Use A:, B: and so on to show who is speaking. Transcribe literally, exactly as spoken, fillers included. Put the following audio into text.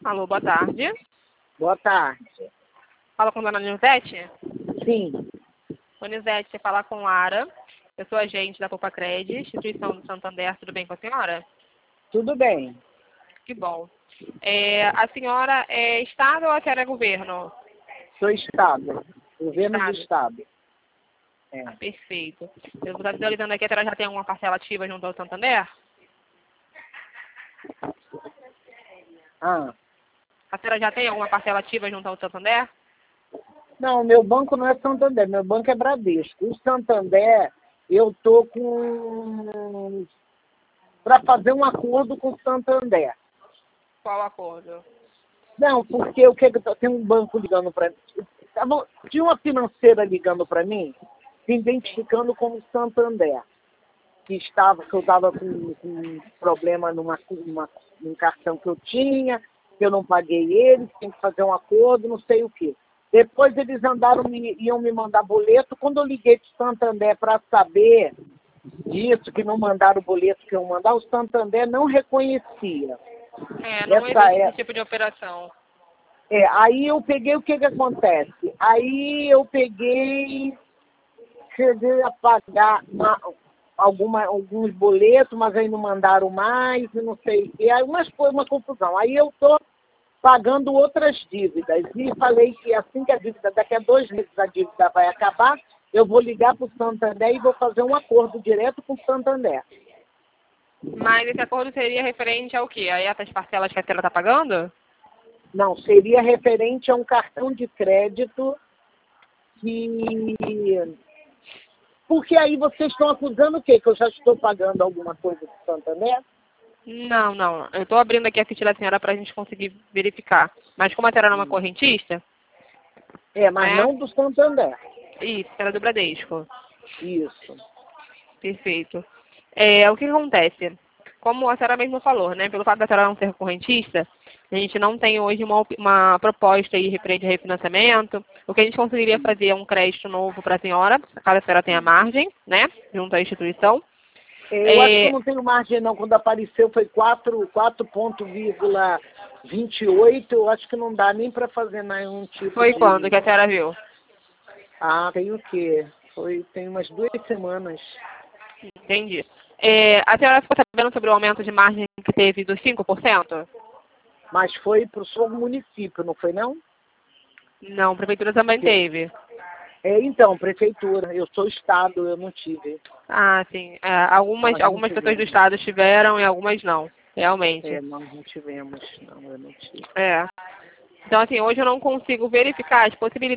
A: Alô, boa tarde.
B: Boa tarde.
A: Fala com a dona Nilzete?
B: Sim.
A: Nilzete, você fala com Lara. Eu sou agente da Popacred, instituição do Santander. Tudo bem com a senhora?
B: Tudo bem.
A: Que bom. É, a senhora é Estado ou a senhora é governo?
B: Sou Estado. Governo
A: Estado.
B: do Estado. É.
A: Ah, perfeito. Eu estou visualizando aqui, a senhora já tem alguma parcela ativa junto ao Santander?
B: Ah.
A: A senhora já tem alguma parcela ativa junto ao Santander?
B: Não, meu banco não é Santander, meu banco é Bradesco. O Santander, eu tô com... para fazer um acordo com o Santander.
A: Qual acordo?
B: Não, porque o que tem um banco ligando para mim. Tinha uma financeira ligando para mim, se identificando como Santander, que estava, que eu estava com, com um problema numa, numa, num cartão que eu tinha, que eu não paguei ele, que tem que fazer um acordo, não sei o quê. Depois eles andaram, me, iam me mandar boleto. Quando eu liguei para o Santander para saber disso, que não mandaram o boleto que eu mandar, o Santander não reconhecia.
A: É, não
B: Essa
A: existe
B: é,
A: esse tipo de operação.
B: é, aí eu peguei, o que que acontece? Aí eu peguei, cheguei a pagar uma, alguma, alguns boletos, mas aí não mandaram mais, e não sei o quê. Aí, mas foi uma confusão. Aí eu estou pagando outras dívidas. E falei que assim que a dívida, daqui a dois meses a dívida vai acabar, eu vou ligar para o Santander e vou fazer um acordo direto com o Santander.
A: Mas esse acordo seria referente ao quê? A essas parcelas que a senhora está pagando?
B: Não, seria referente a um cartão de crédito que... Porque aí vocês estão acusando o quê? Que eu já estou pagando alguma coisa do Santander?
A: Não, não. Eu estou abrindo aqui a ficha da senhora para a gente conseguir verificar. Mas como a senhora não é uma correntista...
B: É, mas
A: né?
B: não do Santander.
A: Isso, era do Bradesco.
B: Isso.
A: Perfeito. É, o que acontece? Como a senhora mesmo falou, né? Pelo fato da senhora não ser correntista, a gente não tem hoje uma, uma proposta aí referente a refinanciamento. O que a gente conseguiria fazer é um crédito novo para a senhora, caso a senhora tenha margem, né? Junto à instituição.
B: É, eu
A: É,
B: acho que eu não tenho margem não. Quando apareceu foi quatro ponto vinte e oito. Eu acho que não dá nem para fazer nenhum tipo
A: Foi
B: de...
A: quando que a senhora viu?
B: Ah, tem o quê? Foi, tem umas duas semanas.
A: Entendi. É, a senhora ficou sabendo sobre o aumento de margem que teve dos cinco por cento?
B: Mas foi para o seu município, não foi não?
A: Não, a prefeitura também teve.
B: É, então, prefeitura. Eu sou Estado, eu não tive.
A: Ah, sim. É, algumas
B: Nós não
A: algumas pessoas do
B: tivemos.
A: estado tiveram e algumas não, realmente.
B: É, nós não tivemos. Não, eu não tive.
A: É. Então, assim, hoje eu não consigo verificar as possibilidades